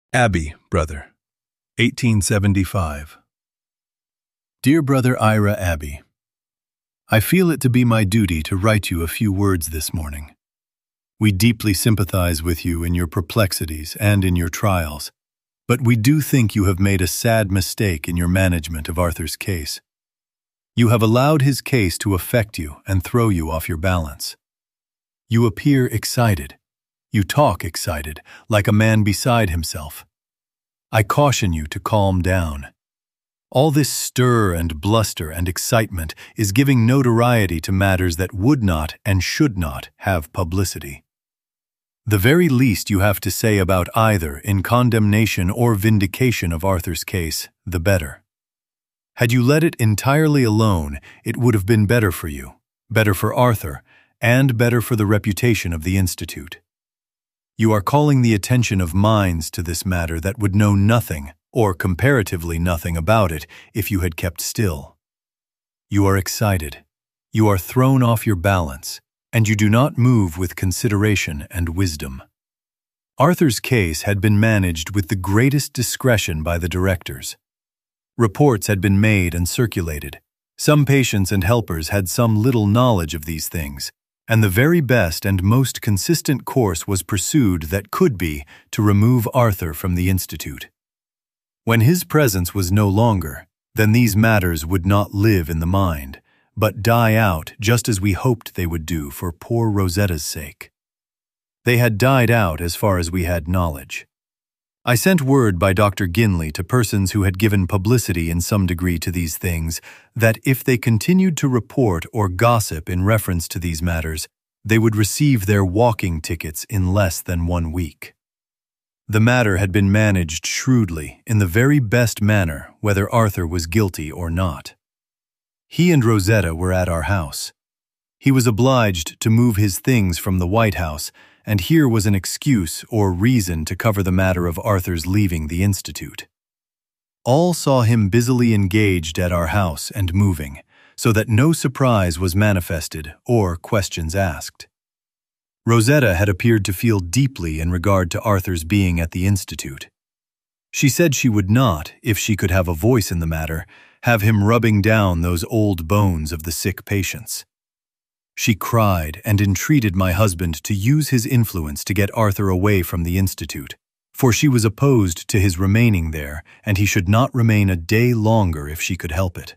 Abbey, brother, 1875. Dear brother Ira Abbey, I feel it to be my duty to write you a few words this morning. We deeply sympathize with you in your perplexities and in your trials, but we do think you have made a sad mistake in your management of Arthur's case. You have allowed his case to affect you and throw you off your balance. You appear excited. You talk excited, like a man beside himself. I caution you to calm down. All this stir and bluster and excitement is giving notoriety to matters that would not and should not have publicity. The very least you have to say about either in condemnation or vindication of Arthur's case, the better. Had you let it entirely alone, it would have been better for you, better for Arthur, and better for the reputation of the Institute. You are calling the attention of minds to this matter that would know nothing, or comparatively nothing about it if you had kept still. You are excited. You are thrown off your balance, and you do not move with consideration and wisdom. Arthur's case had been managed with the greatest discretion by the directors. Reports had been made and circulated. Some patients and helpers had some little knowledge of these things, and the very best and most consistent course was pursued that could be to remove Arthur from the Institute. When his presence was no longer, then these matters would not live in the mind, but die out just as we hoped they would do for poor Rosetta's sake. They had died out as far as we had knowledge. I sent word by Dr. Ginley to persons who had given publicity in some degree to these things that if they continued to report or gossip in reference to these matters, they would receive their walking tickets in less than 1 week. The matter had been managed shrewdly, in the very best manner, whether Arthur was guilty or not. He and Rosetta were at our house. He was obliged to move his things from the White House, and here was an excuse or reason to cover the matter of Arthur's leaving the Institute. All saw him busily engaged at our house and moving, so that no surprise was manifested or questions asked. Rosetta had appeared to feel deeply in regard to Arthur's being at the Institute. She said she would not, if she could have a voice in the matter, have him rubbing down those old bones of the sick patients. She cried and entreated my husband to use his influence to get Arthur away from the Institute, for she was opposed to his remaining there, and he should not remain a day longer if she could help it.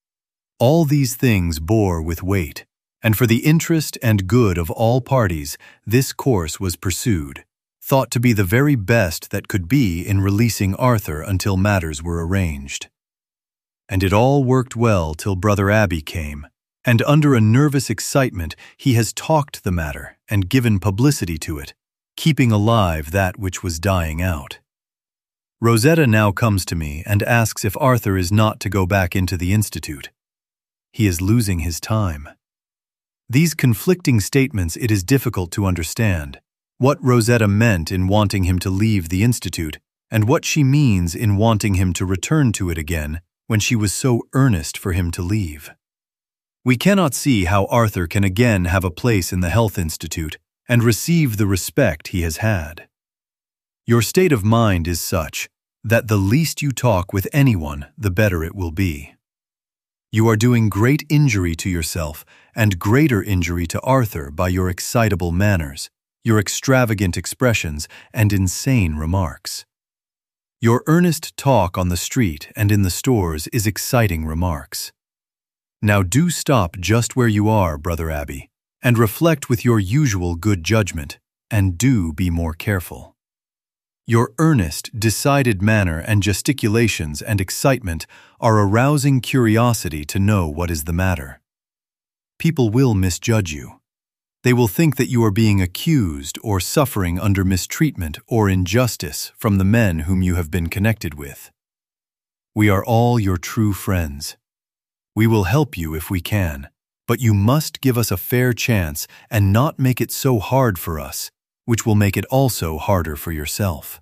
All these things bore with weight, and for the interest and good of all parties, this course was pursued, thought to be the very best that could be in releasing Arthur until matters were arranged. And it all worked well till Brother Abbey came, and under a nervous excitement he has talked the matter and given publicity to it, keeping alive that which was dying out. Rosetta now comes to me and asks if Arthur is not to go back into the Institute. He is losing his time. These conflicting statements it is difficult to understand, what Rosetta meant in wanting him to leave the Institute, and what she means in wanting him to return to it again when she was so earnest for him to leave. We cannot see how Arthur can again have a place in the Health Institute and receive the respect he has had. Your state of mind is such that the least you talk with anyone, the better it will be. You are doing great injury to yourself and greater injury to Arthur by your excitable manners, your extravagant expressions, and insane remarks. Your earnest talk on the street and in the stores is exciting remarks. Now do stop just where you are, Brother Abbey, and reflect with your usual good judgment, and do be more careful. Your earnest, decided manner and gesticulations and excitement are arousing curiosity to know what is the matter. People will misjudge you. They will think that you are being accused or suffering under mistreatment or injustice from the men whom you have been connected with. We are all your true friends. We will help you if we can, but you must give us a fair chance and not make it so hard for us, which will make it also harder for yourself.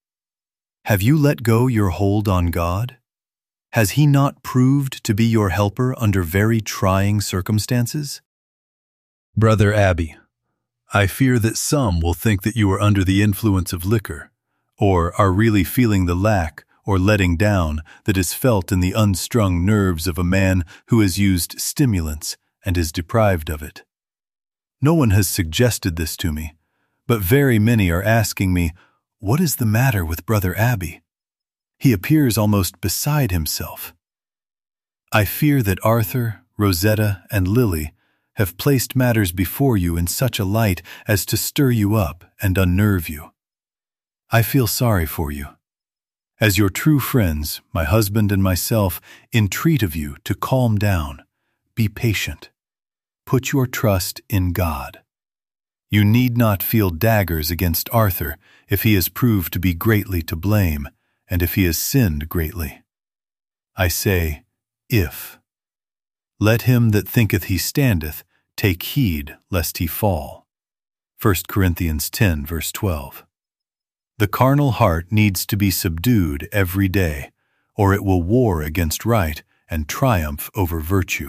Have you let go your hold on God? Has He not proved to be your helper under very trying circumstances? Brother Abbey, I fear that some will think that you are under the influence of liquor, or are really feeling the lack or letting down that is felt in the unstrung nerves of a man who has used stimulants and is deprived of it. No one has suggested this to me, but very many are asking me, "What is the matter with Brother Abbey? He appears almost beside himself." I fear that Arthur, Rosetta, and Lily have placed matters before you in such a light as to stir you up and unnerve you. I feel sorry for you. As your true friends, my husband and myself entreat of you to calm down, be patient. Put your trust in God. You need not feel daggers against Arthur if he has proved to be greatly to blame, and if he has sinned greatly. I say, if. Let him that thinketh he standeth take heed lest he fall. 1 Corinthians 10, verse 12. The carnal heart needs to be subdued every day, or it will war against right and triumph over virtue.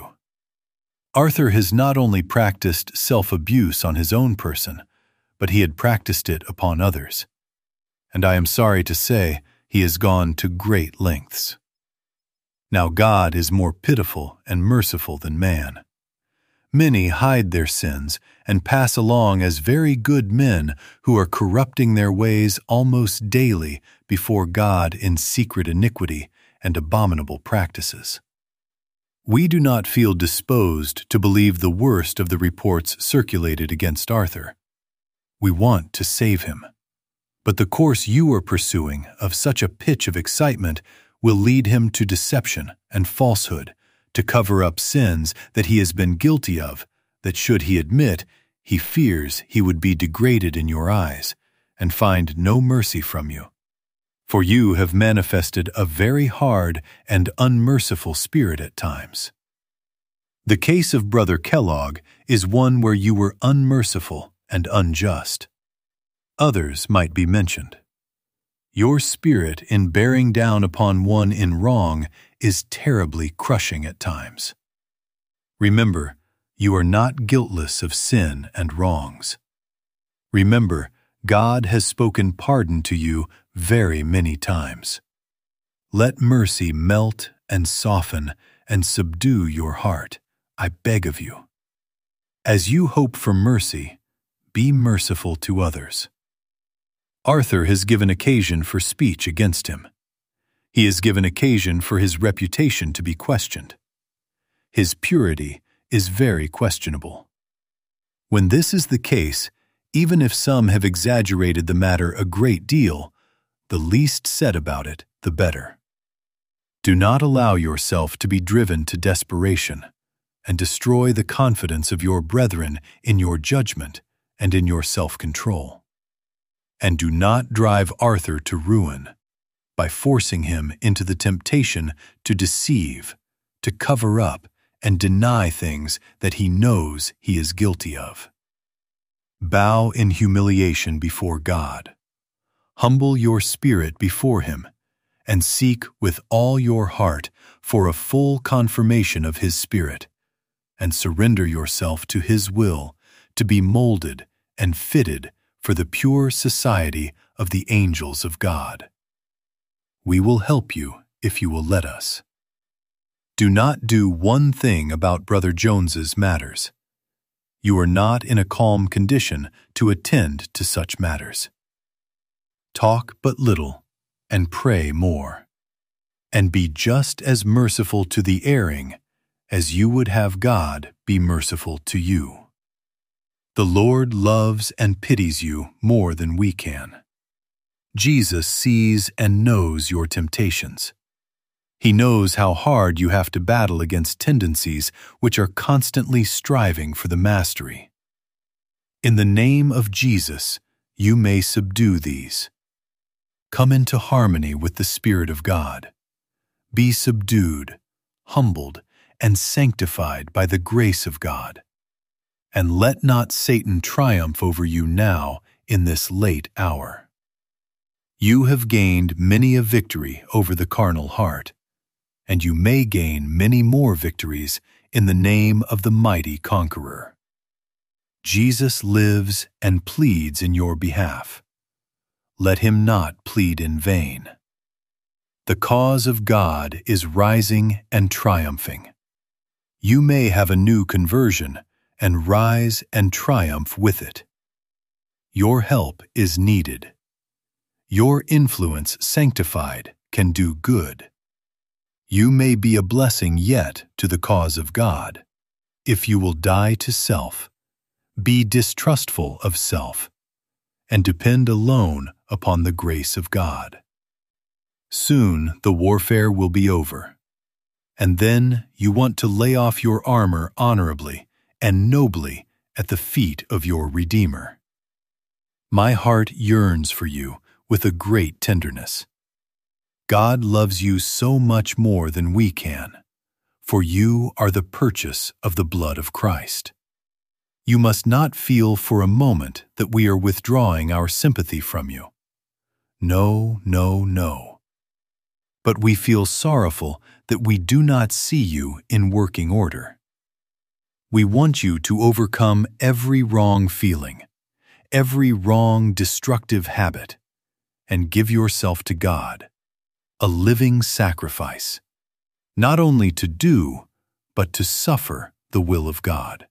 Arthur has not only practiced self-abuse on his own person, but he had practiced it upon others. And I am sorry to say he has gone to great lengths. Now God is more pitiful and merciful than man. Many hide their sins and pass along as very good men who are corrupting their ways almost daily before God in secret iniquity and abominable practices. We do not feel disposed to believe the worst of the reports circulated against Arthur. We want to save him. But the course you are pursuing of such a pitch of excitement will lead him to deception and falsehood, to cover up sins that he has been guilty of, that should he admit, he fears he would be degraded in your eyes, and find no mercy from you. For you have manifested a very hard and unmerciful spirit at times. The case of Brother Kellogg is one where you were unmerciful and unjust. Others might be mentioned. Your spirit in bearing down upon one in wrong is terribly crushing at times. Remember, you are not guiltless of sin and wrongs. Remember, God has spoken pardon to you very many times. Let mercy melt and soften and subdue your heart, I beg of you. As you hope for mercy, be merciful to others. Arthur has given occasion for speech against him. He has given occasion for his reputation to be questioned. His purity is very questionable. When this is the case, even if some have exaggerated the matter a great deal, the least said about it, the better. Do not allow yourself to be driven to desperation, and destroy the confidence of your brethren in your judgment and in your self-control. And do not drive Arthur to ruin by forcing him into the temptation to deceive, to cover up, and deny things that he knows he is guilty of. Bow in humiliation before God. Humble your spirit before him, and seek with all your heart for a full confirmation of his Spirit, and surrender yourself to his will to be molded and fitted for the pure society of the angels of God. We will help you if you will let us. Do not do one thing about Brother Jones's matters. You are not in a calm condition to attend to such matters. Talk but little, and pray more, and be just as merciful to the erring as you would have God be merciful to you. The Lord loves and pities you more than we can. Jesus sees and knows your temptations. He knows how hard you have to battle against tendencies which are constantly striving for the mastery. In the name of Jesus, you may subdue these. Come into harmony with the Spirit of God. Be subdued, humbled, and sanctified by the grace of God. And let not Satan triumph over you now in this late hour. You have gained many a victory over the carnal heart, and you may gain many more victories in the name of the mighty conqueror. Jesus lives and pleads in your behalf. let him not plead in vain. The cause of God is rising and triumphing. You may have a new conversion and rise and triumph with it. Your help is needed. Your influence sanctified can do good. You may be a blessing yet to the cause of God, if you will die to self, be distrustful of self, and depend alone upon the grace of God. Soon the warfare will be over, and then you want to lay off your armor honorably and nobly at the feet of your Redeemer. My heart yearns for you with a great tenderness. God loves you so much more than we can, for you are the purchase of the blood of Christ. You must not feel for a moment that we are withdrawing our sympathy from you. No, no, no. But we feel sorrowful that we do not see you in working order. We want you to overcome every wrong feeling, every wrong destructive habit, and give yourself to God, a living sacrifice, not only to do, but to suffer the will of God.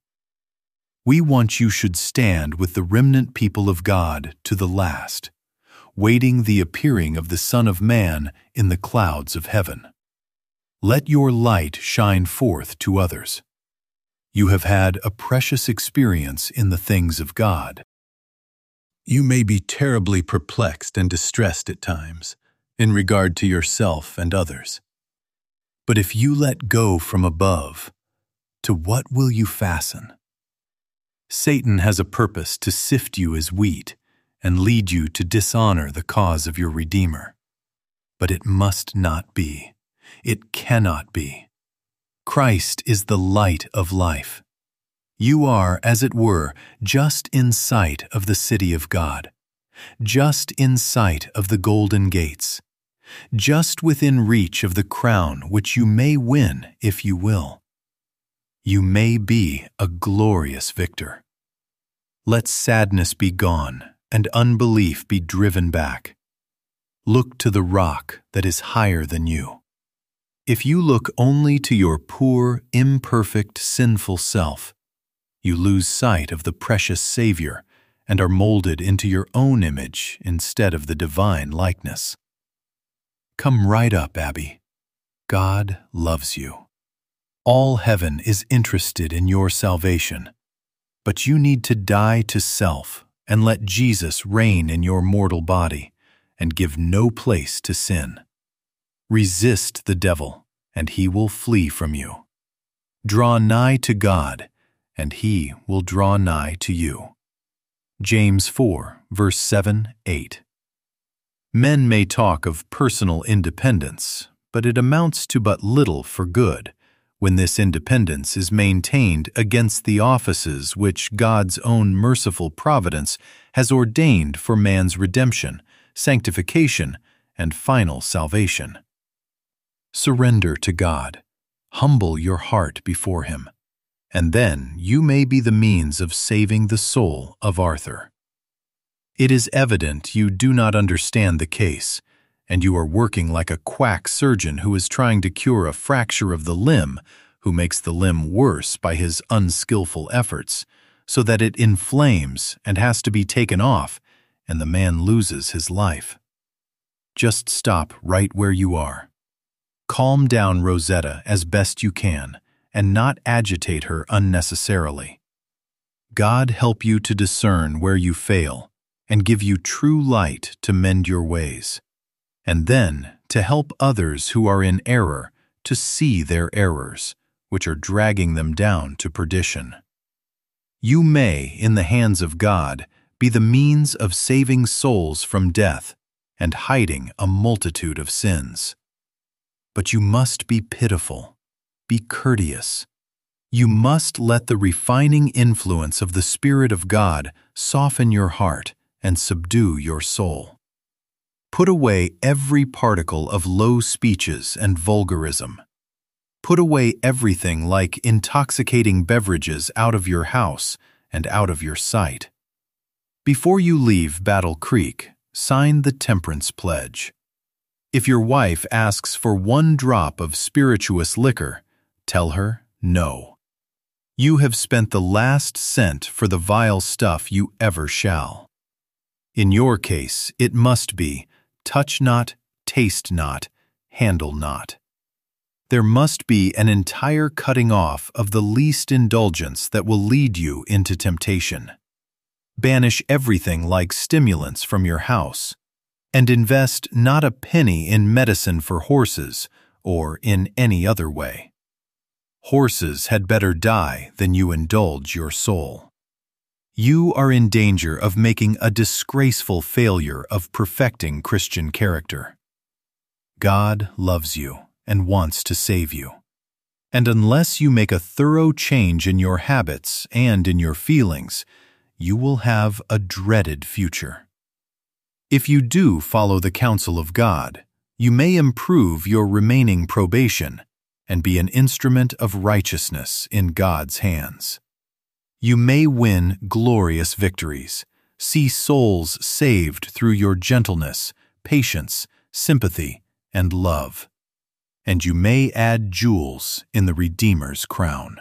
We want you should stand with the remnant people of God to the last, waiting the appearing of the Son of Man in the clouds of heaven. Let your light shine forth to others. You have had a precious experience in the things of God. You may be terribly perplexed and distressed at times in regard to yourself and others. But if you let go from above, to what will you fasten? Satan has a purpose to sift you as wheat and lead you to dishonor the cause of your Redeemer. But it must not be. It cannot be. Christ is the light of life. You are, as it were, just in sight of the city of God, just in sight of the golden gates, just within reach of the crown which you may win if you will. You may be a glorious victor. Let sadness be gone and unbelief be driven back. Look to the rock that is higher than you. If you look only to your poor, imperfect, sinful self, you lose sight of the precious Savior and are molded into your own image instead of the divine likeness. Come right up, Abby. God loves you. All heaven is interested in your salvation, but you need to die to self and let Jesus reign in your mortal body and give no place to sin. Resist the devil, and he will flee from you. Draw nigh to God, and he will draw nigh to you. James 4, verse 7-8. Men may talk of personal independence, but it amounts to but little for good when this independence is maintained against the offices which God's own merciful providence has ordained for man's redemption, sanctification, and final salvation. Surrender to God. Humble your heart before Him, and then you may be the means of saving the soul of Arthur. It is evident you do not understand the case, and you are working like a quack surgeon who is trying to cure a fracture of the limb, who makes the limb worse by his unskillful efforts, so that it inflames and has to be taken off, and the man loses his life. Just stop right where you are. Calm down Rosetta as best you can, and not agitate her unnecessarily. God help you to discern where you fail, and give you true light to mend your ways, and then to help others who are in error to see their errors, which are dragging them down to perdition. You may, in the hands of God, be the means of saving souls from death and hiding a multitude of sins. But you must be pitiful. Be courteous. You must let the refining influence of the Spirit of God soften your heart and subdue your soul. Put away every particle of low speeches and vulgarism. Put away everything like intoxicating beverages out of your house and out of your sight. Before you leave Battle Creek, sign the temperance pledge. If your wife asks for 1 drop of spirituous liquor, tell her no. You have spent the last cent for the vile stuff you ever shall. In your case, it must be, touch not, taste not, handle not. There must be an entire cutting off of the least indulgence that will lead you into temptation. Banish everything like stimulants from your house, and invest not a penny in medicine for horses or in any other way. Horses had better die than you indulge your soul. You are in danger of making a disgraceful failure of perfecting Christian character. God loves you and wants to save you. And unless you make a thorough change in your habits and in your feelings, you will have a dreaded future. If you do follow the counsel of God, you may improve your remaining probation and be an instrument of righteousness in God's hands. You may win glorious victories, see souls saved through your gentleness, patience, sympathy, and love. And you may add jewels in the Redeemer's crown.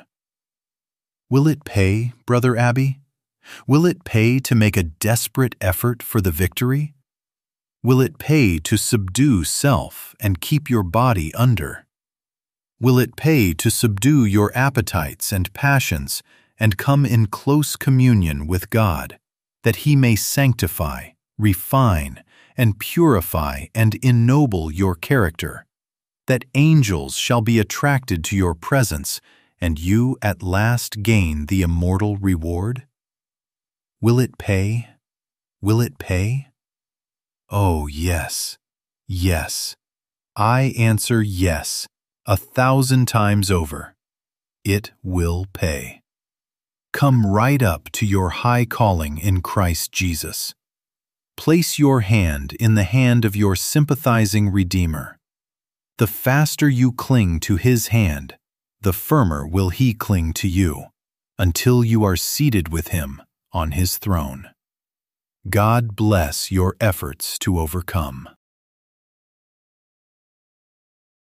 Will it pay, Brother Abbey? Will it pay to make a desperate effort for the victory? Will it pay to subdue self and keep your body under? Will it pay to subdue your appetites and passions and come in close communion with God, that He may sanctify, refine, and purify and ennoble your character, that angels shall be attracted to your presence, and you at last gain the immortal reward? Will it pay? Will it pay? Oh, yes, yes. I answer yes, 1,000 times over. It will pay. Come right up to your high calling in Christ Jesus. Place your hand in the hand of your sympathizing Redeemer. The faster you cling to His hand, the firmer will He cling to you, until you are seated with Him on His throne. God bless your efforts to overcome.